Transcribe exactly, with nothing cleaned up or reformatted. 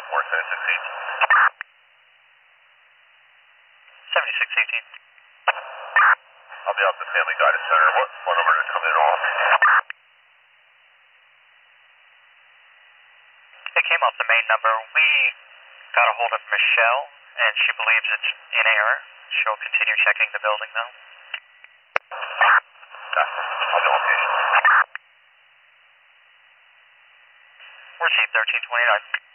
four seven six eight. seventy-six eighteen. I'll be out at the Family Guidance Center. What phone number is coming in off? It came off the main number. We got a hold of Michelle, and she believes it's in error. She'll continue checking the building, though. Gotcha. I'll be on location. Receive thirteen twenty-nine.